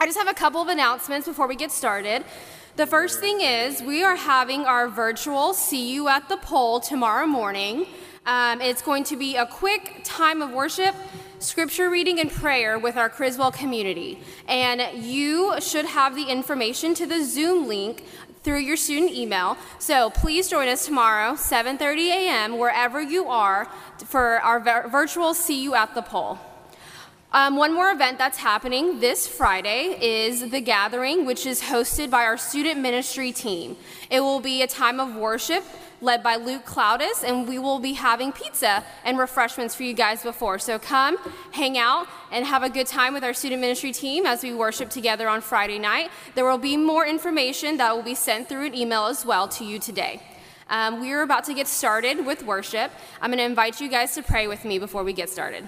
I just have a couple of announcements before we get started. The first thing is we are having our virtual See You at the Pole tomorrow morning. It's going to be a quick time of worship, scripture reading, and prayer with our Criswell community. And you should have the information to the Zoom link through your student email. So please join us tomorrow, 7:30 a.m., wherever you are, for our virtual See You at the Pole. One more event that's happening this Friday is The Gathering, which is hosted by our student ministry team. It will be a time of worship led by Luke Cloudis, and we will be having pizza and refreshments for you guys before. So come, hang out, and have a good time with our student ministry team as we worship together on Friday night. There will be more information that will be sent through an email as well to you today. We are about to get started with worship. I'm going to invite you guys to pray with me before we get started.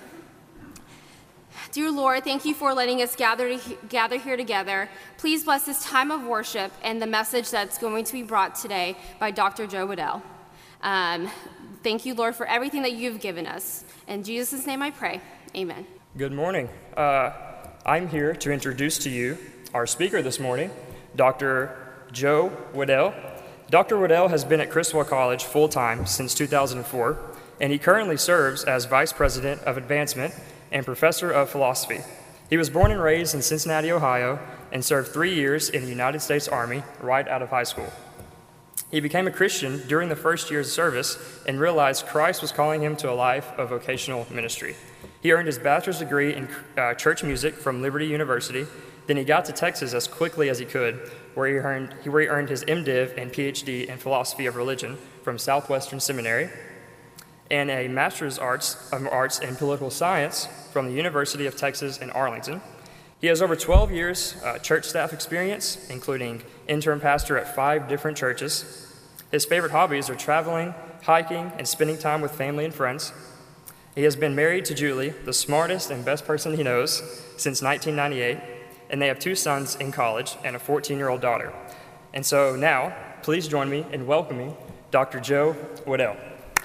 Dear Lord, thank you for letting us gather here together. Please bless this time of worship and the message that's going to be brought today by Dr. Joe Waddell. Thank you, Lord, for everything that you've given us. In Jesus' name I pray, amen. Good morning. I'm here to introduce to you our speaker this morning, Dr. Joe Waddell. Dr. Waddell has been at Criswell College full-time since 2004, and he currently serves as Vice President of Advancement and Professor of Philosophy. He was born and raised in Cincinnati, Ohio, and served 3 years in the United States Army right out of high school. He became a Christian during the first year's service and realized Christ was calling him to a life of vocational ministry. He earned his bachelor's degree in church music from Liberty University. Then he got to Texas as quickly as he could, where he earned his MDiv and PhD in philosophy of religion from Southwestern Seminary, and a Master's of Arts in Political Science from the University of Texas in Arlington. He has over 12 years church staff experience, including interim pastor at 5 different churches. His favorite hobbies are traveling, hiking, and spending time with family and friends. He has been married to Julie, the smartest and best person he knows, since 1998, and they have 2 sons in college and a 14-year-old daughter. And so now, please join me in welcoming Dr. Joe Waddell.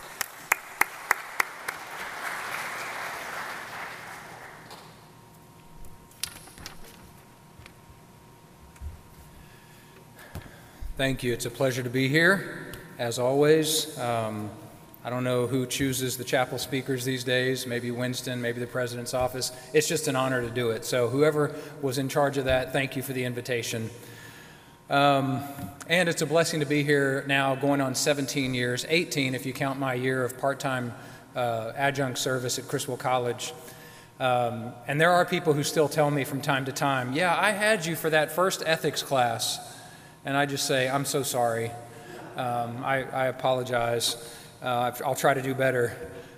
Thank you. It's a pleasure to be here, as always. I don't know who chooses the chapel speakers these days, maybe Winston, maybe the president's office. It's just an honor to do it. So whoever was in charge of that, thank you for the invitation. And it's a blessing to be here now, going on 17 years, 18 if you count my year of part-time adjunct service at Criswell College. And there are people who still tell me from time to time, yeah, I had you for that first ethics class. And I just say, I'm so sorry. I apologize. I'll try to do better.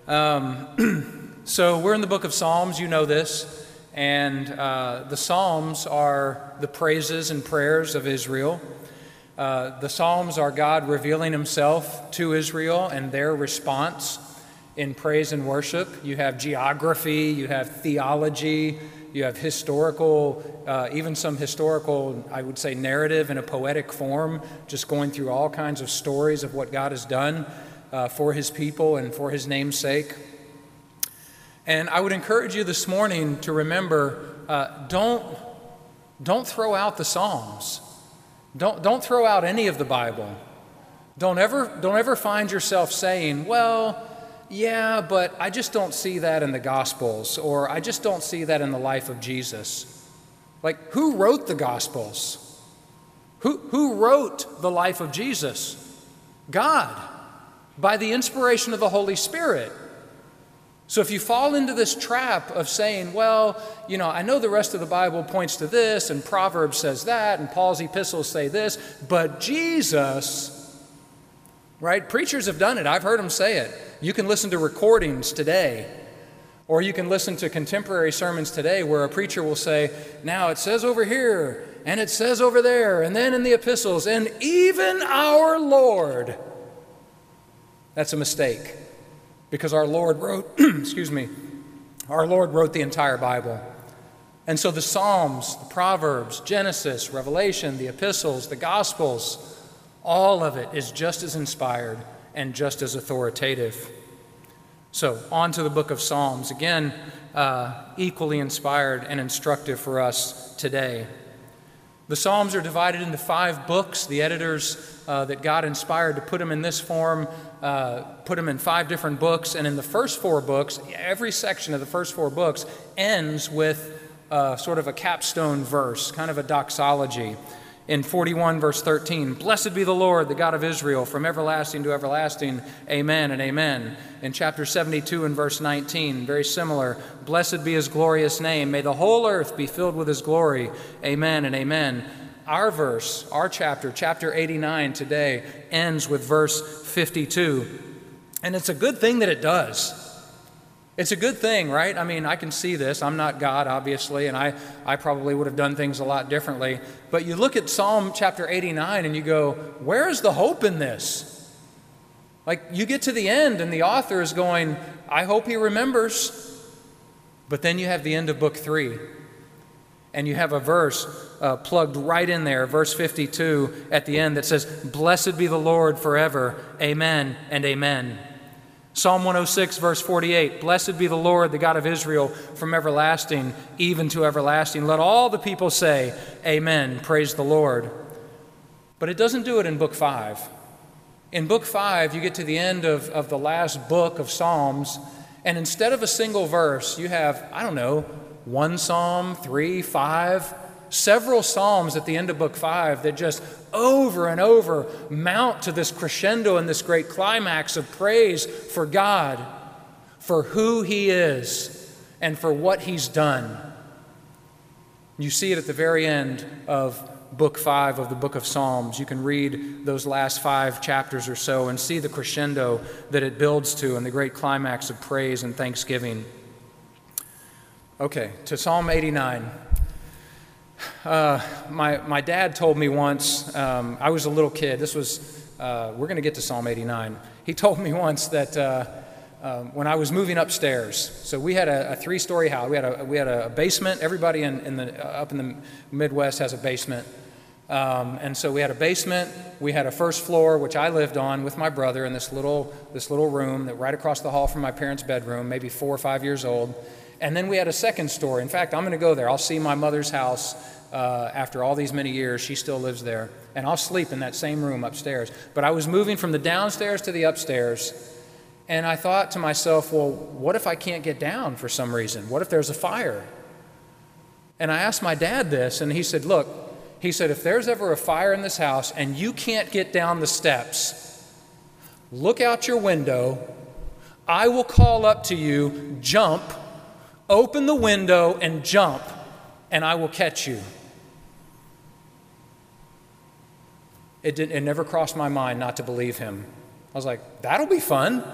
So we're in the book of Psalms, you know this. And the Psalms are the praises and prayers of Israel. The Psalms are God revealing himself to Israel and their response in praise and worship. You have geography, you have theology, you have historical, even some historical, I would say, narrative in a poetic form, just going through all kinds of stories of what God has done for his people and for his name's sake. And I would encourage you this morning to remember, don't throw out the Psalms. Don't throw out any of the Bible. Don't ever find yourself saying, well, yeah, but I just don't see that in the Gospels, or I just don't see that in the life of Jesus. Like, who wrote the Gospels? Who wrote the life of Jesus? God, by the inspiration of the Holy Spirit. So if you fall into this trap of saying, well, you know, I know the rest of the Bible points to this, and Proverbs says that, and Paul's epistles say this, but Jesus, right? Preachers have done it. I've heard them say it. You can listen to recordings today, or you can listen to contemporary sermons today where a preacher will say, now it says over here, and it says over there, and then in the epistles, and even our Lord. That's a mistake, because our Lord wrote, our Lord wrote the entire Bible. And so the Psalms, the Proverbs, Genesis, Revelation, the epistles, the Gospels, all of it is just as inspired and just as authoritative. So, on to the book of Psalms. Again, equally inspired and instructive for us today. The Psalms are divided into 5 books. The editors that God inspired to put them in this form put them in 5 different books. And in the first 4 books, every section of the first 4 books ends with sort of a capstone verse, kind of a doxology. In 41, verse 13, "Blessed be the Lord, the God of Israel, from everlasting to everlasting. Amen and amen." In chapter 72 and verse 19, very similar, "Blessed be his glorious name. May the whole earth be filled with his glory. Amen and amen." Our verse, our chapter 89 today, ends with verse 52. And it's a good thing that it does. It's a good thing, right? I mean, I can see this. I'm not God, obviously, and I probably would have done things a lot differently. But you look at Psalm chapter 89 and you go, where is the hope in this? Like, you get to the end and the author is going, I hope he remembers. But then you have the end of book 3. And you have a verse plugged right in there, verse 52 at the end that says, "Blessed be the Lord forever. Amen and amen." Psalm 106, verse 48, "Blessed be the Lord, the God of Israel, from everlasting, even to everlasting. Let all the people say, Amen, praise the Lord." But it doesn't do it in book 5. In book 5, you get to the end of the last book of Psalms, and instead of a single verse, you have, 1 psalm, 3, 5, several psalms at the end of book 5 that just over and over mount to this crescendo and this great climax of praise for God, for who he is, and for what he's done. You see it at the very end of book 5 of the book of Psalms. You can read those last 5 chapters or so and see the crescendo that it builds to and the great climax of praise and thanksgiving. Okay, to Psalm 89. My dad told me once, I was a little kid, we're going to get to Psalm 89. He told me once that when I was moving upstairs, so we had a 3-story house, we had a basement. Everybody up in the Midwest has a basement. And so we had a basement, we had a first floor, which I lived on with my brother in this little room that right across the hall from my parents' bedroom, maybe 4 or 5 years old. And then we had a second story. In fact, I'm going to go there. I'll see my mother's house after all these many years. She still lives there. And I'll sleep in that same room upstairs. But I was moving from the downstairs to the upstairs. And I thought to myself, well, what if I can't get down for some reason? What if there's a fire? And I asked my dad this, and he said, look, if there's ever a fire in this house and you can't get down the steps, look out your window. I will call up to you, jump, open the window and jump, and I will catch you. It never crossed my mind not to believe him. I was like, that'll be fun.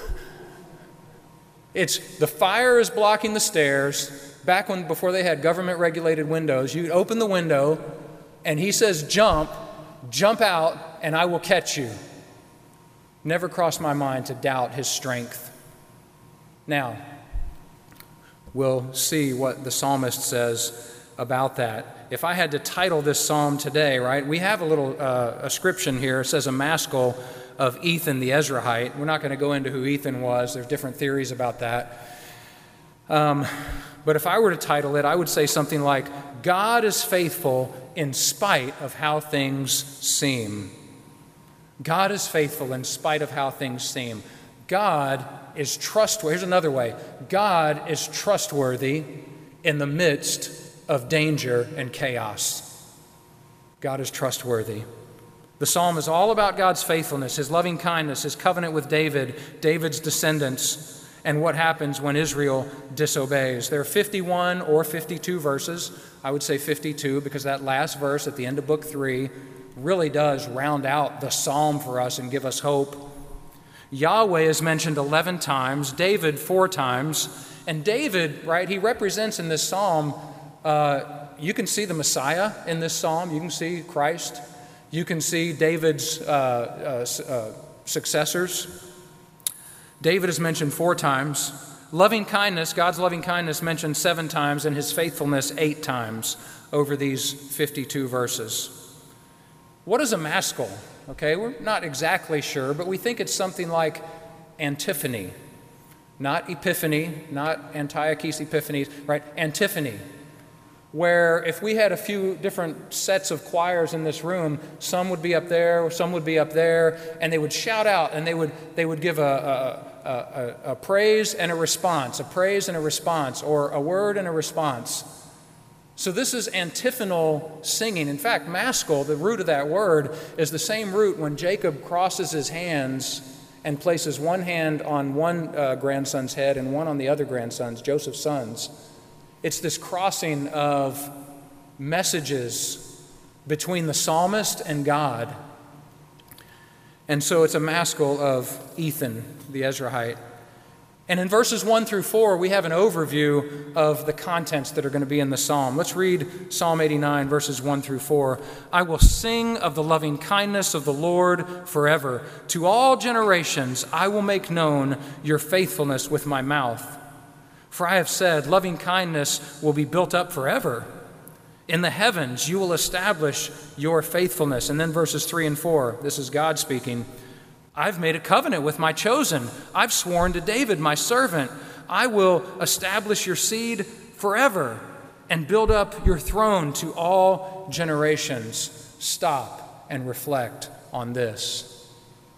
The fire is blocking the stairs. Before they had government-regulated windows, you'd open the window, and he says, jump out, and I will catch you. Never crossed my mind to doubt his strength. Now, we'll see what the psalmist says about that. If I had to title this psalm today, right, we have a little ascription here. It says a maskil of Ethan the Ezrahite. We're not going to go into who Ethan was. There's different theories about that. But if I were to title it, I would say something like, God is faithful in spite of how things seem. God is faithful in spite of how things seem. God is trustworthy. Here's another way. God is trustworthy in the midst of danger and chaos. God is trustworthy. The psalm is all about God's faithfulness, his loving kindness, his covenant with David, David's descendants, and what happens when Israel disobeys. There are 51 or 52 verses. I would say 52 because that last verse at the end of book 3 really does round out the psalm for us and give us hope. Yahweh is mentioned 11 times, David 4 times, and David, right, he represents in this psalm, you can see the Messiah in this psalm, you can see Christ, you can see David's successors. David is mentioned 4 times, loving kindness, God's loving kindness mentioned 7 times, and his faithfulness 8 times over these 52 verses. What is a maskil? Okay, we're not exactly sure, but we think it's something like antiphony. not Epiphany, not Antiochus Epiphanes, right? Antiphony, where if we had a few different sets of choirs in this room, some would be up there, some would be up there, and they would shout out, and they would give a praise and a response, or a word and a response. So this is antiphonal singing. In fact, maskil, the root of that word, is the same root when Jacob crosses his hands and places one hand on one grandson's head and one on the other grandson's, Joseph's sons. It's this crossing of messages between the psalmist and God. And so it's a maskil of Ethan, the Ezrahite. And in verses 1 through 4, we have an overview of the contents that are going to be in the psalm. Let's read Psalm 89, verses 1 through 4. I will sing of the loving kindness of the Lord forever. To all generations I will make known your faithfulness with my mouth. For I have said, loving kindness will be built up forever. In the heavens you will establish your faithfulness. And then verses 3 and 4, this is God speaking. I've made a covenant with my chosen. I've sworn to David, my servant. I will establish your seed forever and build up your throne to all generations. Stop and reflect on this.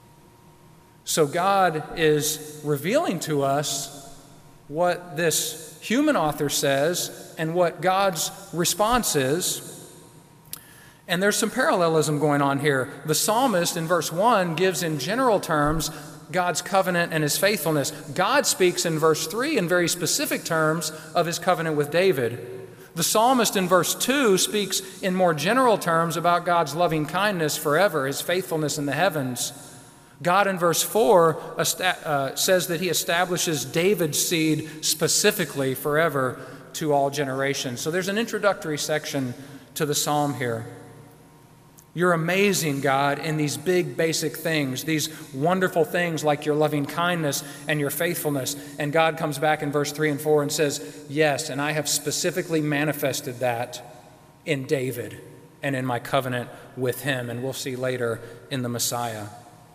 So God is revealing to us what this human author says and what God's response is. And there's some parallelism going on here. The psalmist in verse 1 gives in general terms God's covenant and his faithfulness. God speaks in verse 3 in very specific terms of his covenant with David. The psalmist in verse 2 speaks in more general terms about God's loving kindness forever, his faithfulness in the heavens. God in verse 4 says that he establishes David's seed specifically forever to all generations. So there's an introductory section to the psalm here. You're amazing, God, in these big basic things, these wonderful things like your loving kindness and your faithfulness. And God comes back in verse 3 and 4 and says, yes, and I have specifically manifested that in David and in my covenant with him. And we'll see later in the Messiah.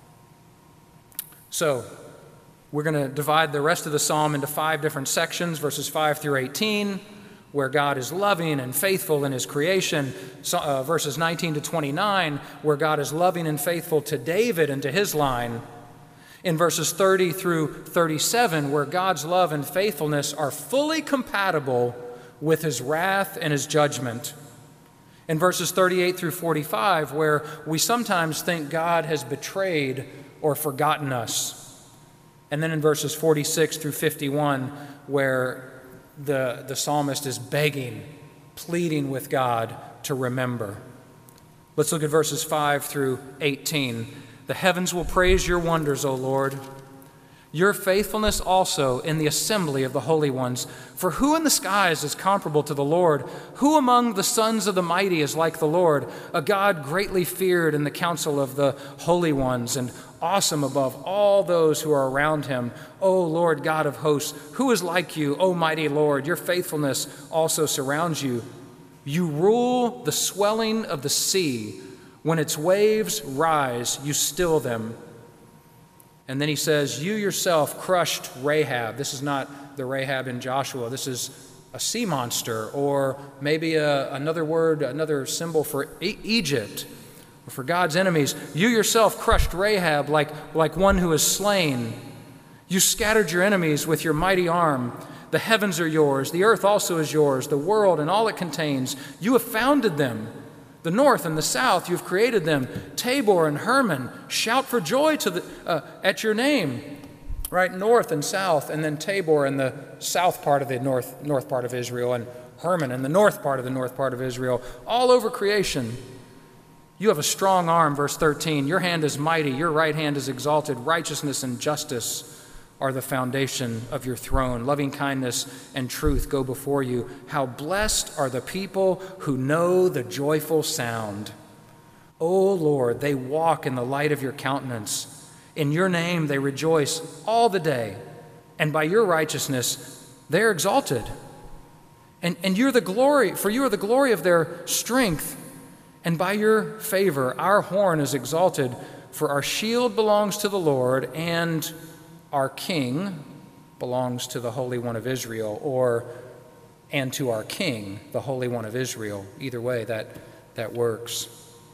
So we're going to divide the rest of the psalm into 5 different sections, verses 5 through 18, where God is loving and faithful in his creation, verses 19 to 29, where God is loving and faithful to David and to his line, in verses 30 through 37, where God's love and faithfulness are fully compatible with his wrath and his judgment, in verses 38 through 45, where we sometimes think God has betrayed or forgotten us. And then in verses 46 through 51, where the psalmist is begging, pleading with God to remember. Let's look at verses 5 through 18. The heavens will praise your wonders, O Lord, your faithfulness also in the assembly of the holy ones. For who in the skies is comparable to the Lord? Who among the sons of the mighty is like the Lord? A God greatly feared in the council of the holy ones and awesome above all those who are around him. O Lord God of hosts, who is like you, O mighty Lord? Your faithfulness also surrounds you. You rule the swelling of the sea. When its waves rise, you still them. And then he says, you yourself crushed Rahab. This is not the Rahab in Joshua. This is a sea monster, or maybe another word, another symbol for Egypt, or for God's enemies. You yourself crushed Rahab like one who is slain. You scattered your enemies with your mighty arm. The heavens are yours. The earth also is yours, the world and all it contains. You have founded them. The north and the south, you've created them. Tabor and Hermon, shout for joy at your name. Right, north and south, and then Tabor in the south part of the north part of Israel, and Hermon in the north part of Israel, all over creation. You have a strong arm, verse 13. Your hand is mighty, your right hand is exalted. Righteousness and justice are the foundation of your throne. Loving kindness and truth go before you. How blessed are the people who know the joyful sound. O Lord, they walk in the light of your countenance. In your name they rejoice all the day, and by your righteousness they are exalted. And you're the glory, for you are the glory of their strength, and by your favor our horn is exalted, for our shield belongs to the Lord, and our King belongs to the Holy One of Israel, and to our King, the Holy One of Israel. Either way, that works.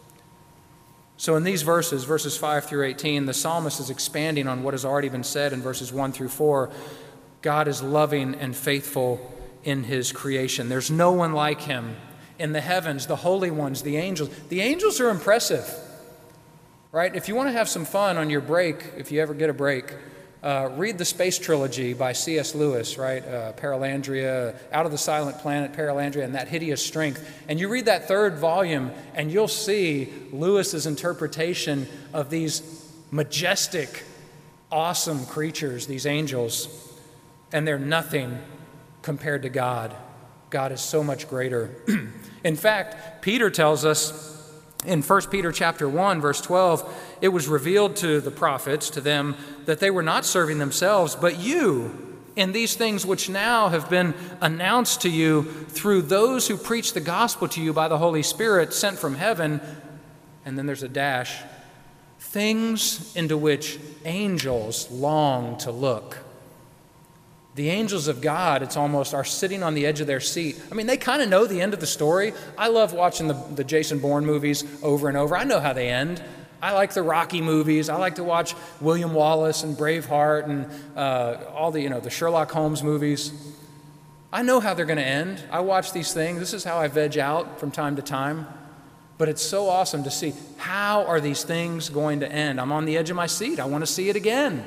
So in these verses 5 through 18, the psalmist is expanding on what has already been said in verses 1 through 4. God is loving and faithful in his creation. There's no one like him in the heavens, the holy ones, the angels. The angels are impressive, right? If you want to have some fun on your break, if you ever get a break, read the Space Trilogy by C.S. Lewis, right? Paralandria, Out of the Silent Planet, Paralandria, and That Hideous Strength. And you read that third volume, and you'll see Lewis's interpretation of these majestic, awesome creatures, these angels, and they're nothing compared to God. God is so much greater. In fact, Peter tells us in 1 Peter chapter 1, verse 12, it was revealed to the prophets, to them, that they were not serving themselves, but you, in these things which now have been announced to you through those who preach the gospel to you by the Holy Spirit sent from heaven, and then there's a dash, things into which angels long to look. The angels of God, it's almost, are sitting on the edge of their seat. I mean, they kind of know the end of the story. I love watching the Jason Bourne movies over and over. I know how they end. I like the Rocky movies. I like to watch William Wallace and Braveheart and all the Sherlock Holmes movies. I know how they're going to end. I watch these things. This is how I veg out from time to time. But it's so awesome to see, how are these things going to end? I'm on the edge of my seat. I want to see it again.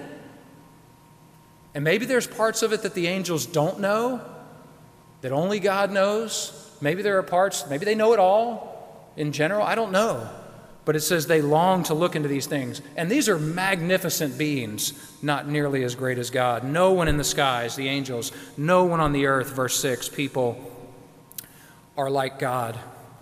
And maybe there's parts of it that the angels don't know, that only God knows. Maybe there are parts, maybe they know it all in general. I don't know. But it says they long to look into these things. And these are magnificent beings, not nearly as great as God. No one in the skies, the angels, no one on the earth, verse 6, people are like God.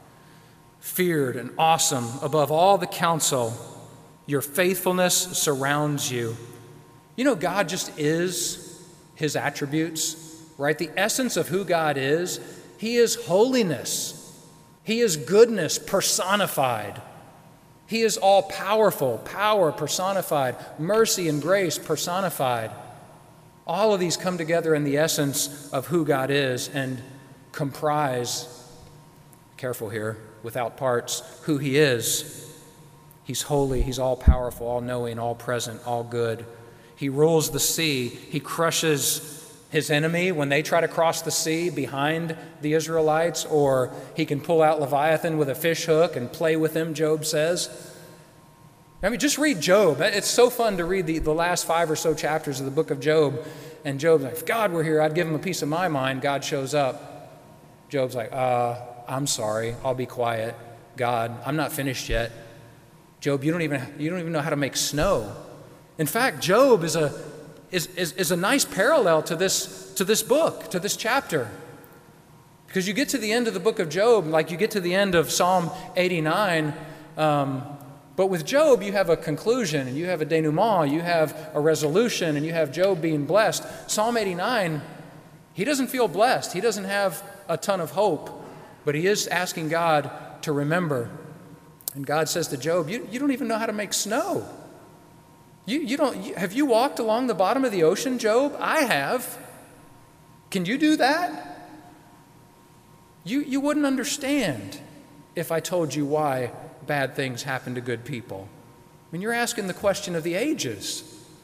Feared and awesome above all the counsel, your faithfulness surrounds you. You know, God just is his attributes, right? The essence of who God is, he is holiness. He is goodness personified. He is all-powerful, power personified, mercy and grace personified. All of these come together in the essence of who God is and comprise, careful here, without parts, who he is. He's holy, he's all-powerful, all-knowing, all-present, all-good. He rules the sea. He crushes his enemy when they try to cross the sea behind the Israelites, or he can pull out Leviathan with a fish hook and play with him, Job says. I mean, just read Job. It's so fun to read the last 5 or so chapters of the book of Job. And Job's like, if God were here, I'd give him a piece of my mind. God shows up. Job's like, I'm sorry. I'll be quiet. God, I'm not finished yet. Job, you don't even know how to make snow. In fact, Job is a nice parallel to this book, to this chapter. Because you get to the end of the book of Job, like you get to the end of Psalm 89, but with Job you have a conclusion, and you have a denouement, you have a resolution, and you have Job being blessed. Psalm 89, he doesn't feel blessed. He doesn't have a ton of hope, but he is asking God to remember. And God says to Job, you don't even know how to make snow. Have you walked along the bottom of the ocean, Job? I have. Can you do that? You wouldn't understand if I told you why bad things happen to good people. I mean, you're asking the question of the ages.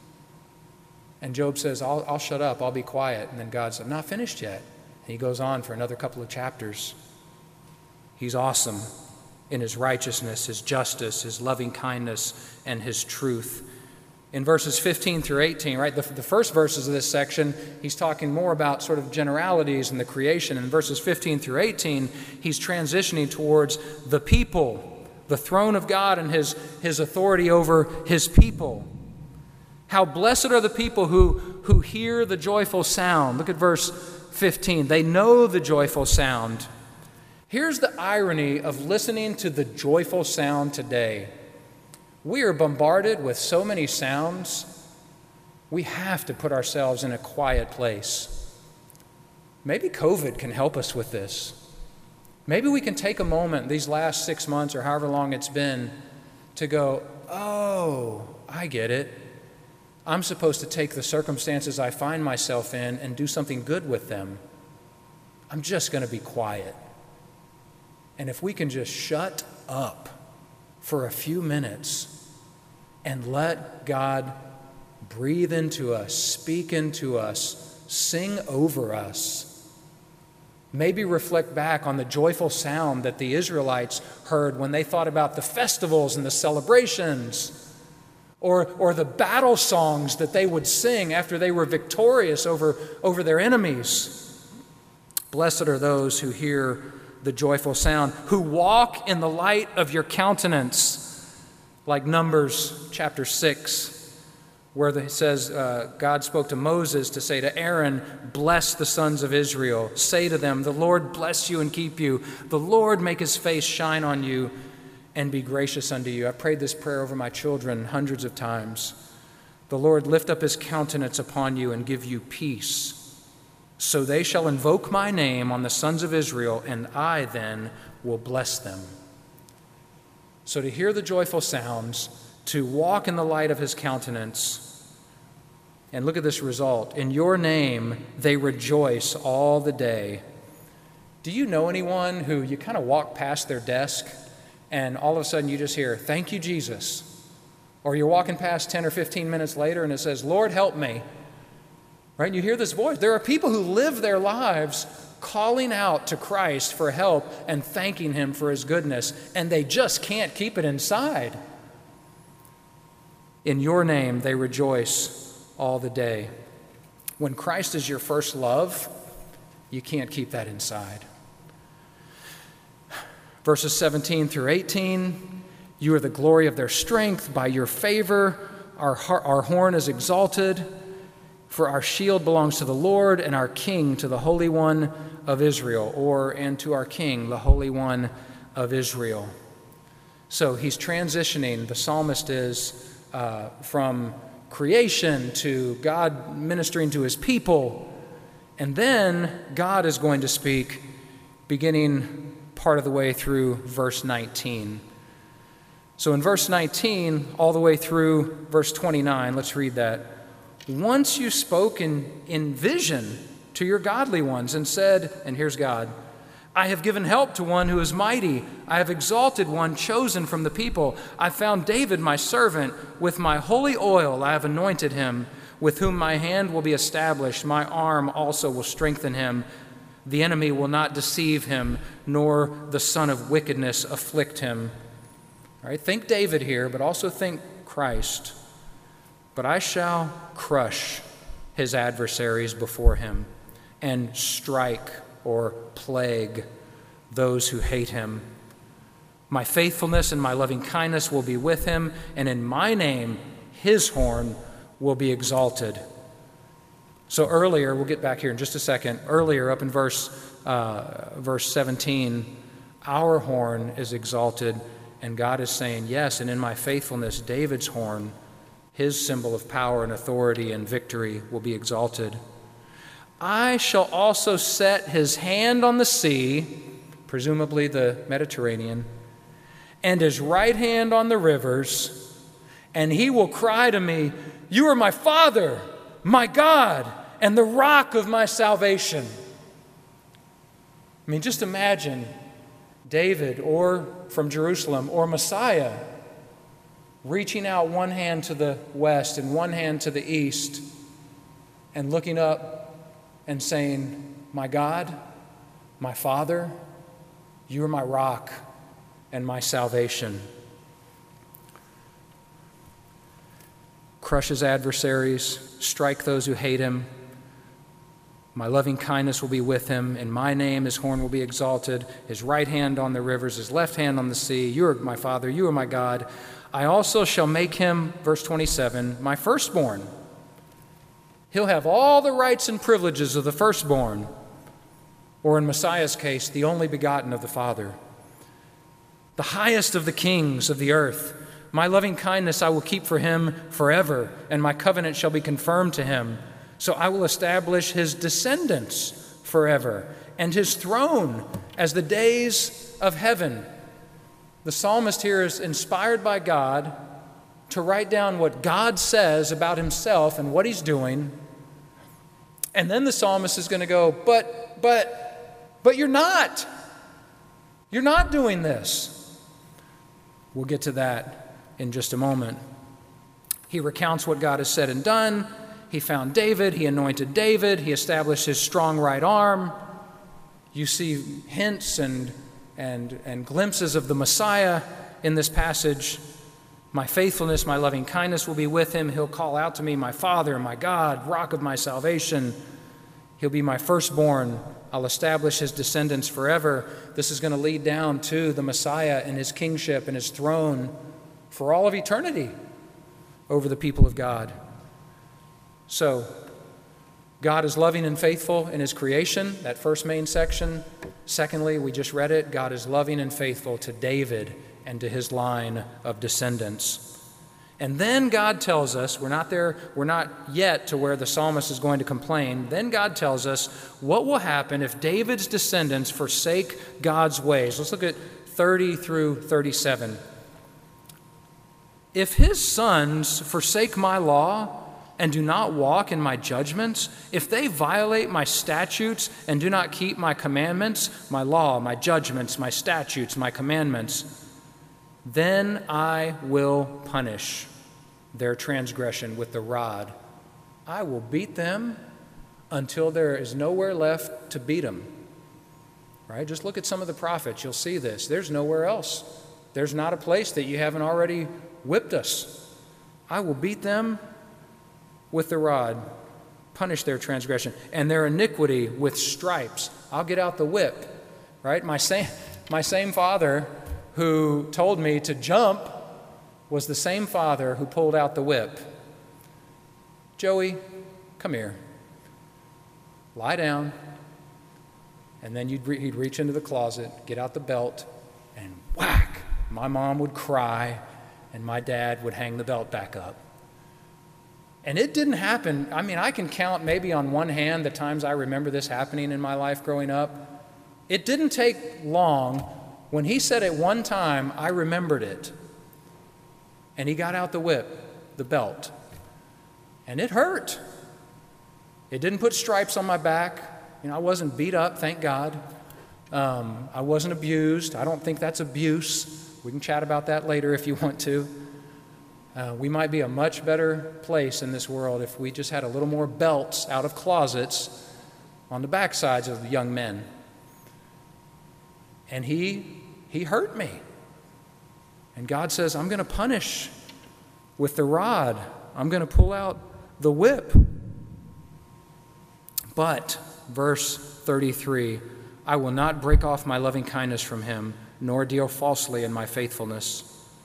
And Job says, I'll shut up, I'll be quiet. And then God says, I'm not finished yet. And he goes on for another couple of chapters. He's awesome in his righteousness, his justice, his loving kindness, and his truth. In verses 15 through 18, right, the first verses of this section, he's talking more about sort of generalities in the creation. In verses 15 through 18, he's transitioning towards the people, the throne of God and his authority over his people. How blessed are the people who hear the joyful sound. Look at verse 15. They know the joyful sound. Here's the irony of listening to the joyful sound today. We are bombarded with so many sounds, we have to put ourselves in a quiet place. Maybe COVID can help us with this. Maybe we can take a moment these last 6 months or however long it's been to go, oh, I get it. I'm supposed to take the circumstances I find myself in and do something good with them. I'm just going to be quiet. And if we can just shut up for a few minutes and let God breathe into us, speak into us, sing over us, maybe reflect back on the joyful sound that the Israelites heard when they thought about the festivals and the celebrations, or the battle songs that they would sing after they were victorious over their enemies. Blessed are those who hear the joyful sound, who walk in the light of your countenance, like Numbers chapter 6, where it says God spoke to Moses to say to Aaron, bless the sons of Israel. Say to them, the Lord bless you and keep you. The Lord make his face shine on you and be gracious unto you. I prayed this prayer over my children hundreds of times. The Lord lift up his countenance upon you and give you peace. So they shall invoke my name on the sons of Israel, and I then will bless them. So to hear the joyful sounds, to walk in the light of his countenance, and look at this result. In your name they rejoice all the day. Do you know anyone who you kind of walk past their desk and all of a sudden you just hear, thank you, Jesus? Or you're walking past 10 or 15 minutes later and it says, Lord, help me. Right? You hear this voice. There are people who live their lives calling out to Christ for help and thanking him for his goodness, and they just can't keep it inside. In your name they rejoice all the day. When Christ is your first love, you can't keep that inside. Verses 17 through 18, you are the glory of their strength. By your favor, our horn is exalted. For our shield belongs to the Lord, and our King to the Holy One of Israel, and to our King, the Holy One of Israel. So he's transitioning, the psalmist is, from creation to God ministering to his people. And then God is going to speak, beginning part of the way through verse 19. So in verse 19, all the way through verse 29, let's read that. Once you spoke in vision to your godly ones and said, and here's God, I have given help to one who is mighty. I have exalted one chosen from the people. I found David my servant. With my holy oil I have anointed him, with whom my hand will be established. My arm also will strengthen him. The enemy will not deceive him, nor the son of wickedness afflict him. All right, think David here, but also think Christ. But I shall crush his adversaries before him and strike or plague those who hate him. My faithfulness and my loving kindness will be with him, and in my name his horn will be exalted. So earlier, we'll get back here in just a second, earlier up in verse 17, our horn is exalted, and God is saying, yes, and in my faithfulness, David's horn, his symbol of power and authority and victory, will be exalted. I shall also set his hand on the sea, presumably the Mediterranean, and his right hand on the rivers, and he will cry to me, you are my Father, my God, and the rock of my salvation. I mean, just imagine David, or from Jerusalem, or Messiah, reaching out one hand to the west and one hand to the east, and looking up and saying, my God, my Father, you are my rock and my salvation. Crush his adversaries, strike those who hate him. My loving kindness will be with him. In my name his horn will be exalted, his right hand on the rivers, his left hand on the sea. You are my Father, you are my God. I also shall make him, verse 27, my firstborn. He'll have all the rights and privileges of the firstborn, or in Messiah's case, the only begotten of the Father. The highest of the kings of the earth. My loving kindness I will keep for him forever, and my covenant shall be confirmed to him. So I will establish his descendants forever, and his throne as the days of heaven. The psalmist here is inspired by God to write down what God says about himself and what he's doing. And then the psalmist is going to go, but you're not. You're not doing this. We'll get to that in just a moment. He recounts what God has said and done. He found David. He anointed David. He established his strong right arm. You see hints and glimpses of the Messiah in this passage. My faithfulness, my loving kindness will be with him. He'll call out to me, my Father, my God, rock of my salvation. He'll be my firstborn. I'll establish his descendants forever. This is going to lead down to the Messiah and his kingship and his throne for all of eternity over the people of God. So, God is loving and faithful in his creation, that first main section. Secondly, we just read it, God is loving and faithful to David and to his line of descendants. And then God tells us, we're not yet to where the psalmist is going to complain. Then God tells us what will happen if David's descendants forsake God's ways. Let's look at 30 through 37. If his sons forsake my law and do not walk in my judgments, if they violate my statutes and do not keep my commandments, my law, my judgments, my statutes, my commandments, then I will punish their transgression with the rod. I will beat them until there is nowhere left to beat them. Right? Just look at some of the prophets. You'll see this. There's nowhere else. There's not a place that you haven't already whipped us. I will beat them with the rod, punish their transgression, and their iniquity with stripes. I'll get out the whip. Right? My same father who told me to jump was the same father who pulled out the whip. Joey, come here. Lie down. And then he'd reach into the closet, get out the belt, and whack! My mom would cry, and my dad would hang the belt back up. And it didn't happen. I mean, I can count maybe on one hand the times I remember this happening in my life growing up. It didn't take long. When he said it one time, I remembered it. And he got out the whip, the belt. And it hurt. It didn't put stripes on my back. I wasn't beat up, thank God. I wasn't abused. I don't think that's abuse. We can chat about that later if you want to. We might be a much better place in this world if we just had a little more belts out of closets on the backsides of the young men. And he hurt me. And God says, I'm going to punish with the rod. I'm going to pull out the whip. But, verse 33, I will not break off my loving kindness from him, nor deal falsely in my faithfulness.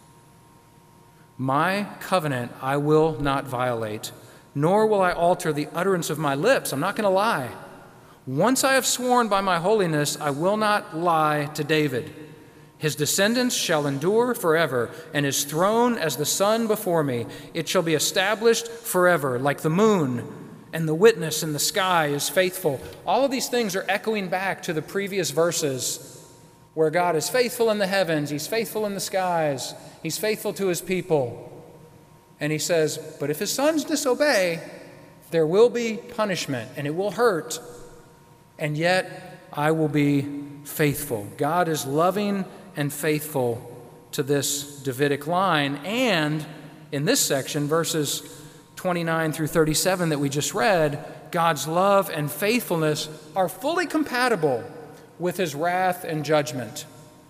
My covenant I will not violate, nor will I alter the utterance of my lips. I'm not going to lie. Once I have sworn by my holiness, I will not lie to David. His descendants shall endure forever, and his throne as the sun before me. It shall be established forever, like the moon, and the witness in the sky is faithful. All of these things are echoing back to the previous verses where God is faithful in the heavens, he's faithful in the skies, he's faithful to his people. And he says, but if his sons disobey, there will be punishment, and it will hurt. And yet, I will be faithful. God is loving and faithful to this Davidic line. And in this section, verses 29 through 37 that we just read, God's love and faithfulness are fully compatible with his wrath and judgment.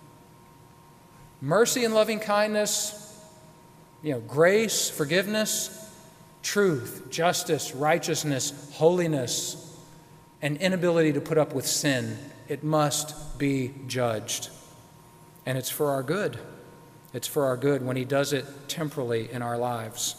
Mercy and loving kindness, grace, forgiveness, truth, justice, righteousness, holiness, and inability to put up with sin. It must be judged. And it's for our good. It's for our good when he does it temporally in our lives.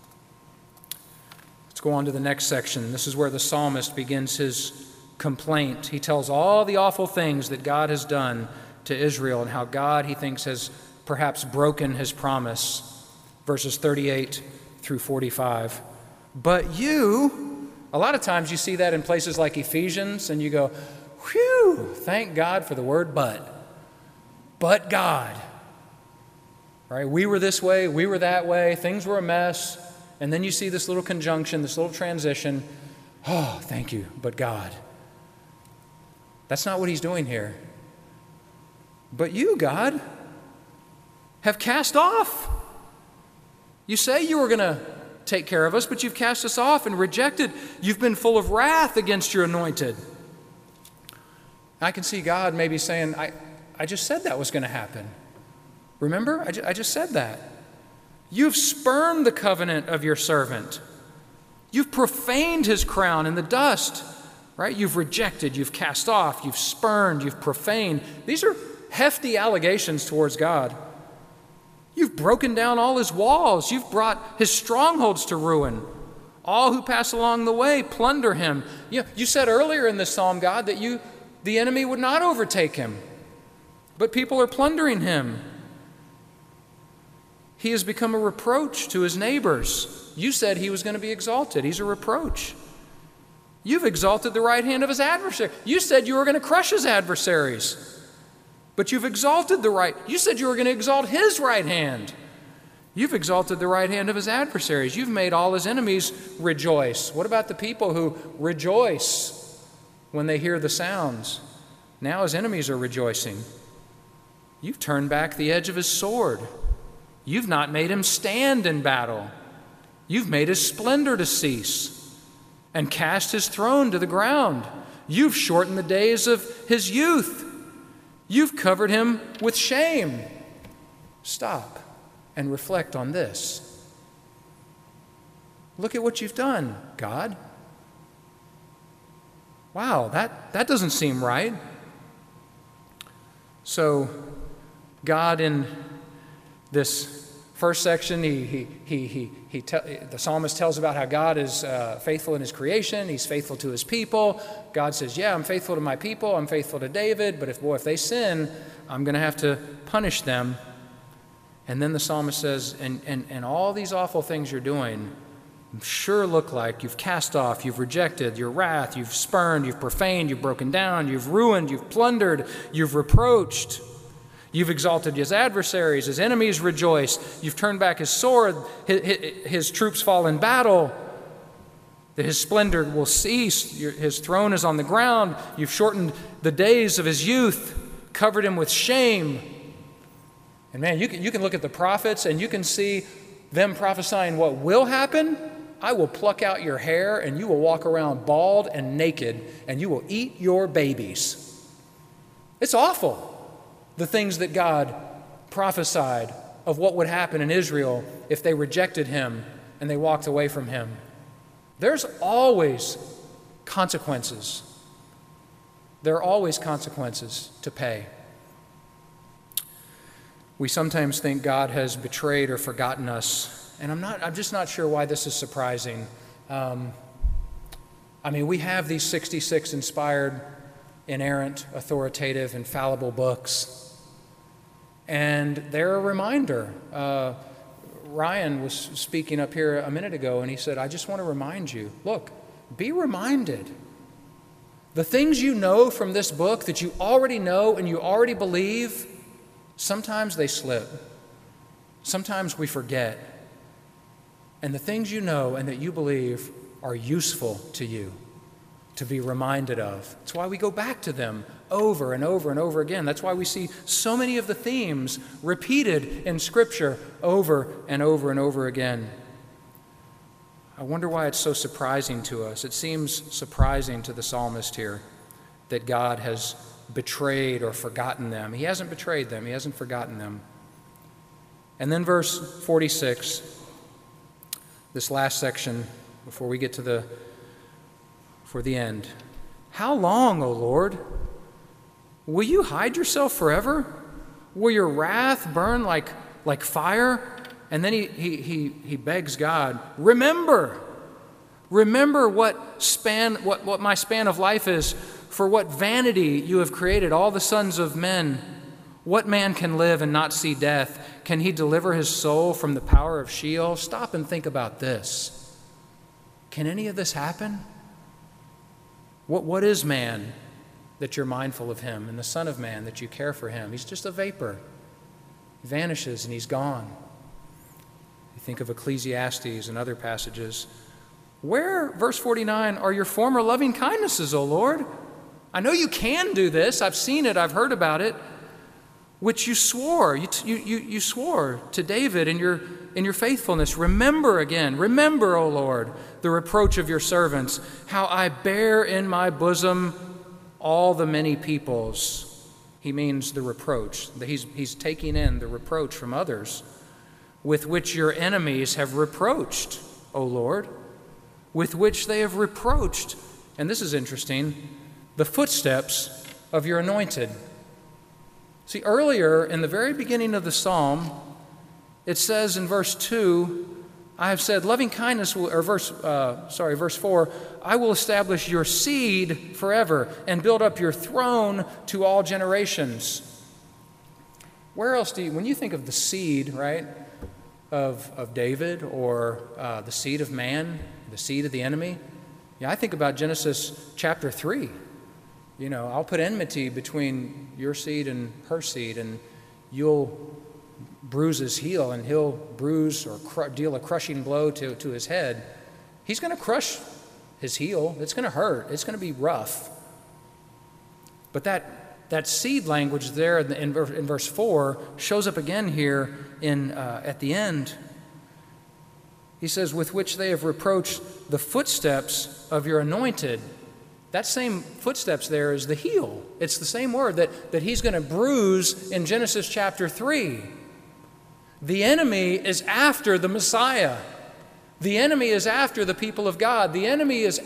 Let's go on to the next section. This is where the psalmist begins his complaint. He tells all the awful things that God has done to Israel and how God, he thinks, has perhaps broken his promise. Verses 38 through 45. But you, a lot of times you see that in places like Ephesians, and you go, whew, thank God for the word but. But God. right? We were this way, we were that way, things were a mess. And then you see this little conjunction, this little transition. Oh, thank you, but God. That's not what he's doing here. But you, God, have cast off. You say you were going to take care of us, but you've cast us off and rejected. You've been full of wrath against your anointed. I can see God maybe saying, I just said that was going to happen. Remember? I just said that. You've spurned the covenant of your servant. You've profaned his crown in the dust, right? You've rejected, you've cast off, you've spurned, you've profaned. These are hefty allegations towards God. You've broken down all his walls. You've brought his strongholds to ruin. All who pass along the way plunder him. You said earlier in this psalm, God, that the enemy would not overtake him, but people are plundering him. He has become a reproach to his neighbors. You said he was going to be exalted. He's a reproach. You've exalted the right hand of his adversary. You said you were going to crush his adversaries, but you've exalted the right. You said you were going to exalt his right hand. You've exalted the right hand of his adversaries. You've made all his enemies rejoice. What about the people who rejoice when they hear the sounds? Now his enemies are rejoicing. You've turned back the edge of his sword. You've not made him stand in battle. You've made his splendor to cease and cast his throne to the ground. You've shortened the days of his youth. You've covered him with shame. Stop and reflect on this. Look at what you've done, God. Wow, that doesn't seem right. So, God, in this first section, the psalmist tells about how God is faithful in his creation. He's faithful to his people. God says, yeah, I'm faithful to my people. I'm faithful to David. But if they sin, I'm going to have to punish them. And then the psalmist says, and all these awful things you're doing sure look like you've cast off, you've rejected, your wrath, you've spurned, you've profaned, you've broken down, you've ruined, you've plundered, you've reproached. You've exalted his adversaries, his enemies rejoice. You've turned back his sword, his troops fall in battle. That his splendor will cease. His throne is on the ground. You've shortened the days of his youth, covered him with shame. And man, you can look at the prophets and you can see them prophesying what will happen. I will pluck out your hair and you will walk around bald and naked and you will eat your babies. It's awful. The things that God prophesied of what would happen in Israel if they rejected him and they walked away from him. There's always consequences. There are always consequences to pay. We sometimes think God has betrayed or forgotten us, and I'm just not sure why this is surprising. We have these 66 inspired, inerrant, authoritative, infallible books. And they're a reminder. Ryan was speaking up here a minute ago, and he said, I just want to remind you, look, be reminded. The things you know from this book that you already know and you already believe, sometimes they slip. Sometimes we forget. And the things you know and that you believe are useful to you to be reminded of. That's why we go back to them over and over and over again. That's why we see so many of the themes repeated in Scripture over and over and over again. I wonder why it's so surprising to us. It seems surprising to the psalmist here that God has betrayed or forgotten them. He hasn't betrayed them. He hasn't forgotten them. And then verse 46, this last section before we get to the end. How long, O Lord? Will you hide yourself forever? Will your wrath burn like fire? And then he begs God, remember what my span of life is, for what vanity you have created all the sons of men. What man can live and not see death? Can he deliver his soul from the power of Sheol? Stop and think about this. Can any of this happen? What is man that you're mindful of him, and the Son of Man that you care for him? He's just a vapor. He vanishes and he's gone. You think of Ecclesiastes and other passages. Where, verse 49, are your former loving kindnesses, O Lord? I know you can do this. I've seen it. I've heard about it. Which you swore. You swore to David in your faithfulness. Remember again. Remember, O Lord, the reproach of your servants, how I bear in my bosom all the many peoples. He means the reproach. He's taking in the reproach from others, with which your enemies have reproached, O Lord, with which they have reproached. And this is interesting, the footsteps of your anointed. See, earlier in the very beginning of the psalm, it says in verse 2, I have said, loving kindness will, or verse 4, I will establish your seed forever and build up your throne to all generations. Where else when you think of the seed, right, of David or the seed of man, the seed of the enemy, I think about Genesis chapter 3. I'll put enmity between your seed and her seed, and you'll bruise his heel, and he'll bruise or deal a crushing blow to his head. He's going to crush his heel. It's going to hurt. It's going to be rough. But that seed language there in verse 4 shows up again here at the end. He says, with which they have reproached the footsteps of your anointed. That same footsteps there is the heel. It's the same word that he's going to bruise in Genesis chapter 3. The enemy is after the Messiah. The enemy is after the people of God. The enemy is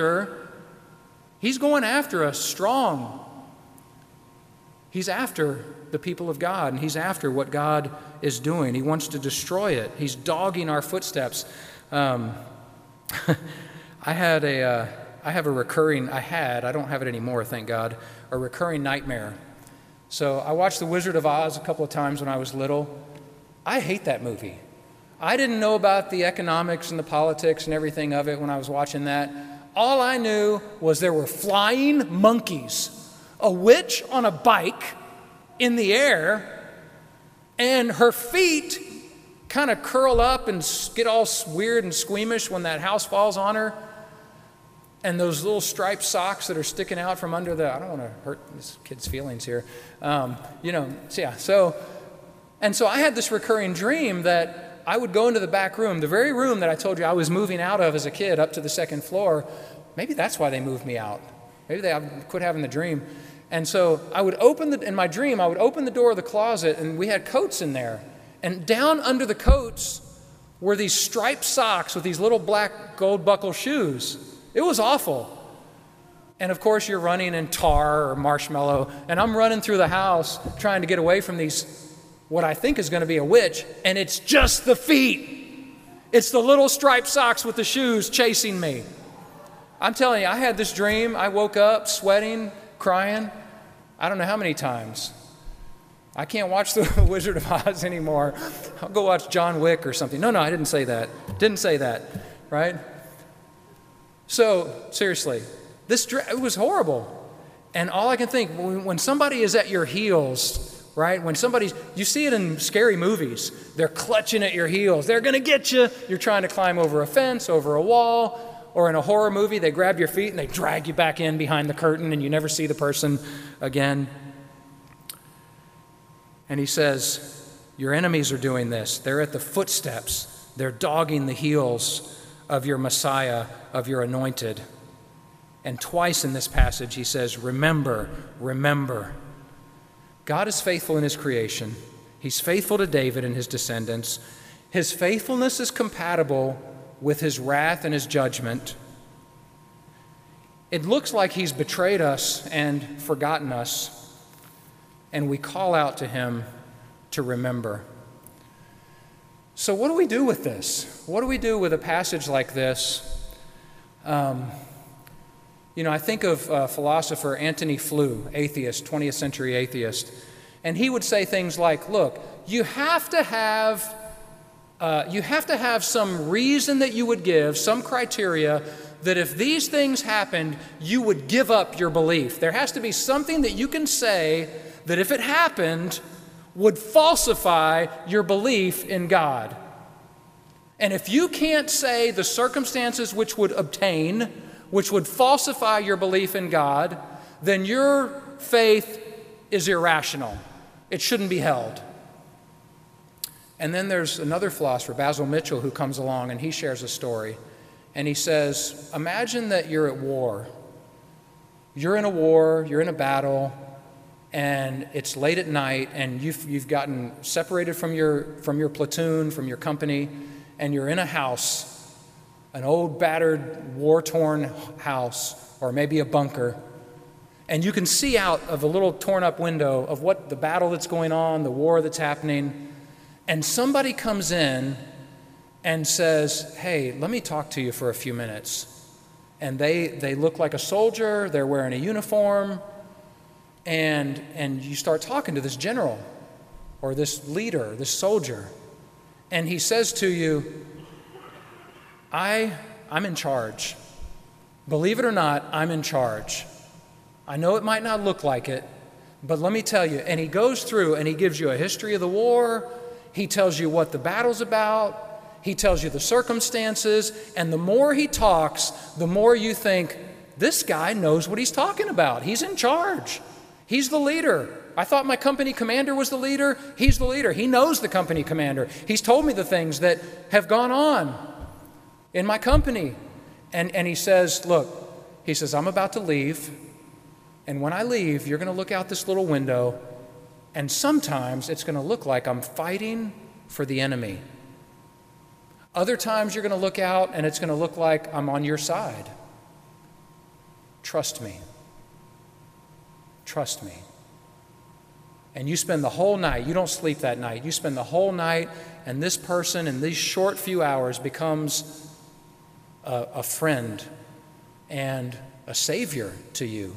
he's going after us strong. He's after the people of God, and he's after what God is doing. He wants to destroy it. He's dogging our footsteps. I have a recurring, I don't have it anymore, thank God, a recurring nightmare. So I watched The Wizard of Oz a couple of times when I was little. I hate that movie. I didn't know about the economics and the politics and everything of it when I was watching that. All I knew was there were flying monkeys, a witch on a bike in the air, and her feet kind of curl up and get all weird and squeamish when that house falls on her. And those little striped socks that are sticking out from under I don't want to hurt this kid's feelings here. So I had this recurring dream that I would go into the back room, the very room that I told you I was moving out of as a kid up to the second floor. Maybe that's why they moved me out. Maybe I quit having the dream. And so I would in my dream, I would open the door of the closet, and we had coats in there. And down under the coats were these striped socks with these little black gold buckle shoes. It was awful. And of course, you're running in tar or marshmallow, and I'm running through the house trying to get away from what I think is going to be a witch, and it's just the feet. It's the little striped socks with the shoes chasing me. I'm telling you, I had this dream. I woke up sweating, crying. I don't know how many times. I can't watch The Wizard of Oz anymore. I'll go watch John Wick or something. No, I didn't say that. Didn't say that, right? So, seriously, it was horrible. And all I can think, when somebody is at your heels, right? You see it in scary movies. They're clutching at your heels. They're going to get you. You're trying to climb over a fence, over a wall. Or in a horror movie, they grab your feet and they drag you back in behind the curtain, and you never see the person again. And he says, your enemies are doing this. They're at the footsteps. They're dogging the heels of your Messiah, of your anointed. And twice in this passage he says, remember, remember. God is faithful in his creation. He's faithful to David and his descendants. His faithfulness is compatible with his wrath and his judgment. It looks like he's betrayed us and forgotten us, and we call out to him to remember. So what do we do with this? What do we do with a passage like this? I think of philosopher Antony Flew, atheist, 20th century atheist, and he would say things like, look, you have to have some reason that you would give, some criteria that if these things happened, you would give up your belief. There has to be something that you can say that if it happened, would falsify your belief in God. And if you can't say the circumstances which would obtain, which would falsify your belief in God, then your faith is irrational. It shouldn't be held. And then there's another philosopher, Basil Mitchell, who comes along and he shares a story. And he says, imagine that you're at war. You're in a war, you're in a battle, and it's late at night, and you've gotten separated from your platoon, from your company, and you're in a house, an old, battered, war-torn house, or maybe a bunker, and you can see out of a little torn-up window of what the battle that's going on, the war that's happening, and somebody comes in and says, hey, let me talk to you for a few minutes. And they look like a soldier, they're wearing a uniform, and you start talking to this general or this leader, this soldier, and he says to you, I'm in charge. Believe it or not, I'm in charge. I know it might not look like it, but let me tell you. And he goes through and he gives you a history of the war. He tells you what the battle's about. He tells you the circumstances. And the more he talks, the more you think, this guy knows what he's talking about. He's in charge. He's the leader. I thought my company commander was the leader. He's the leader. He knows the company commander. He's told me the things that have gone on in my company. And he says, look, he says, I'm about to leave. And when I leave, you're going to look out this little window. And sometimes it's going to look like I'm fighting for the enemy. Other times you're going to look out and it's going to look like I'm on your side. Trust me. Trust me. And you spend the whole night, you don't sleep that night, you spend the whole night, and this person in these short few hours becomes a friend and a savior to you.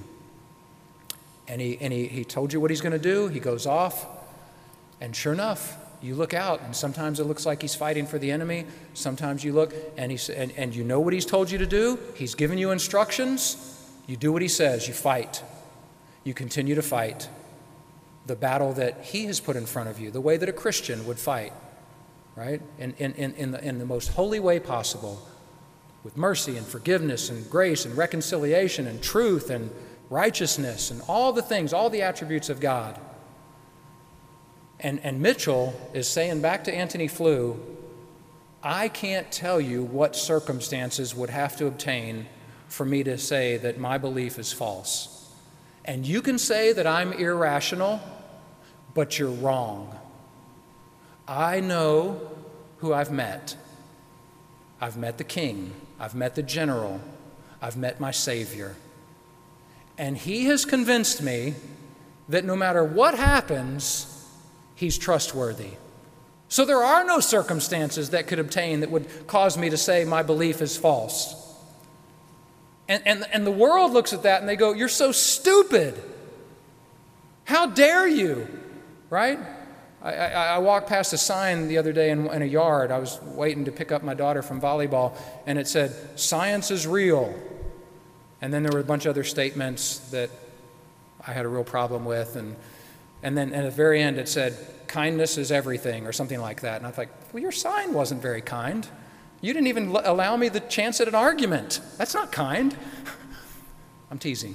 And he told you what he's going to do. He goes off, and sure enough, you look out, and sometimes it looks like he's fighting for the enemy. Sometimes you look, and you know what he's told you to do. He's given you instructions. You do what he says. You fight. You continue to fight the battle that he has put in front of you, the way that a Christian would fight, right? In the most holy way possible, with mercy and forgiveness and grace and reconciliation and truth and righteousness and all the things, all the attributes of God. And Mitchell is saying back to Antony Flew, I can't tell you what circumstances would have to obtain for me to say that my belief is false. And you can say that I'm irrational, but you're wrong. I know who I've met. I've met the king. I've met the general. I've met my Savior. And he has convinced me that no matter what happens, he's trustworthy. So there are no circumstances that could obtain that would cause me to say my belief is false. And the world looks at that and they go, you're so stupid. How dare you? Right? I walked past a sign the other day in a yard. I was waiting to pick up my daughter from volleyball, and it said, science is real. And then there were a bunch of other statements that I had a real problem with. And then at the very end it said, kindness is everything, or something like that. And I thought, well, your sign wasn't very kind. You didn't even allow me the chance at an argument. That's not kind. I'm teasing.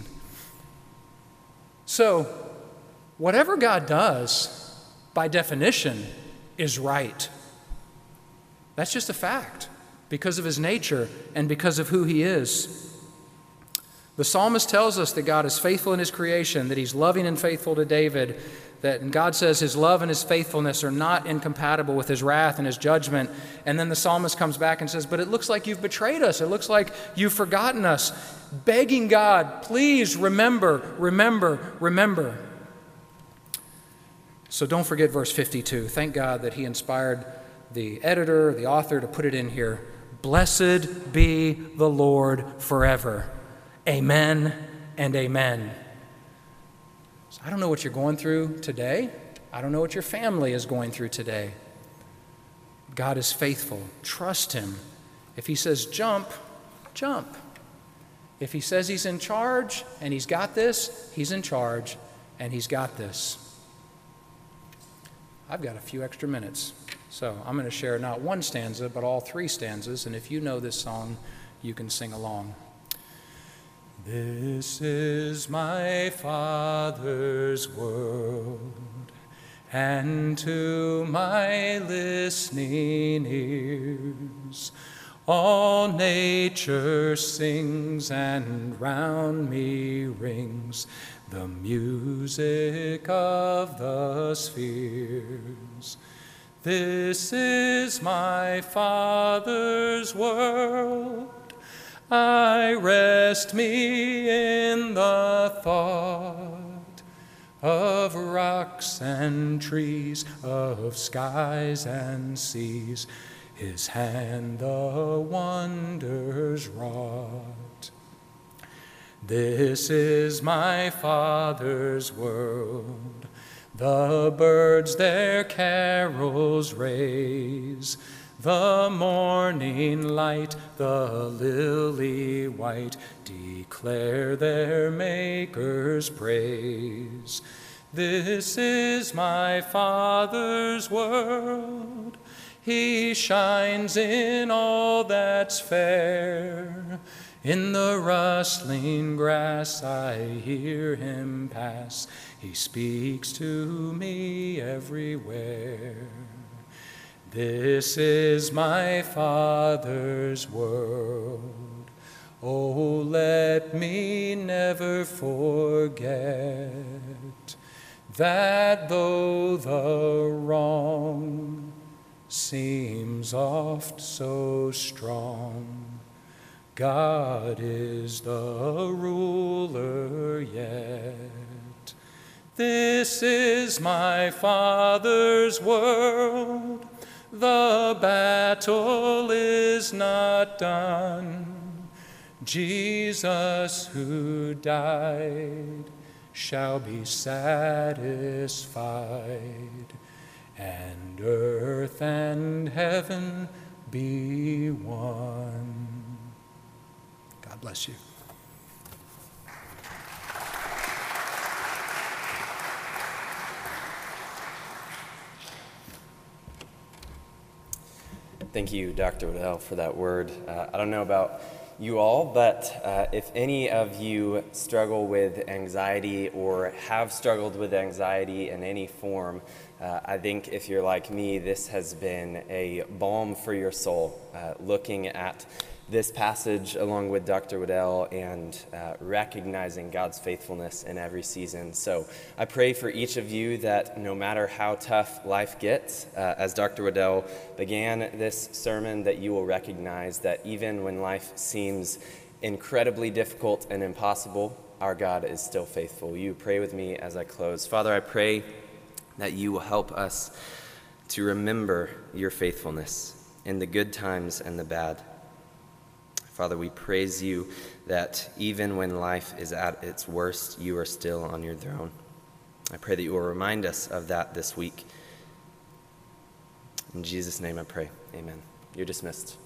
So, whatever God does, by definition, is right. That's just a fact, because of his nature and because of who he is. The psalmist tells us that God is faithful in his creation, that he's loving and faithful to David, and God says his love and his faithfulness are not incompatible with his wrath and his judgment. And then the psalmist comes back and says, but it looks like you've betrayed us. It looks like you've forgotten us. Begging God, please remember, remember, remember. So don't forget verse 52. Thank God that he inspired the editor, the author, to put it in here. Blessed be the Lord forever. Amen and amen. So I don't know what you're going through today. I don't know what your family is going through today. God is faithful. Trust him. If he says jump, jump. If he says he's in charge and he's got this, he's in charge and he's got this. I've got a few extra minutes. So I'm going to share not one stanza, but all 3 stanzas. And if you know this song, you can sing along. This is my Father's world, and to my listening ears all nature sings, and round me rings the music of the spheres. This is my Father's world. I rest me in the thought of rocks and trees, of skies and seas, his hand the wonders wrought. This is my Father's world. The birds their carols raise, the morning light, the lily white, declare their Maker's praise. This is my Father's world. He shines in all that's fair. In the rustling grass I hear him pass. He speaks to me everywhere. This is my Father's world. Oh, let me never forget that though the wrong seems oft so strong, God is the ruler yet. This is my Father's world. The battle is not done. Jesus who died shall be satisfied, and earth and heaven be one. God bless you. Thank you, Dr. Waddell, for that word. I don't know about you all, but if any of you struggle with anxiety or have struggled with anxiety in any form, I think if you're like me, this has been a balm for your soul, looking at this passage along with Dr. Waddell and recognizing God's faithfulness in every season. So I pray for each of you that no matter how tough life gets, as Dr. Waddell began this sermon, that you will recognize that even when life seems incredibly difficult and impossible, our God is still faithful. Will you pray with me as I close? Father, I pray that you will help us to remember your faithfulness in the good times and the bad. Father, we praise you that even when life is at its worst, you are still on your throne. I pray that you will remind us of that this week. In Jesus' name I pray. Amen. You're dismissed.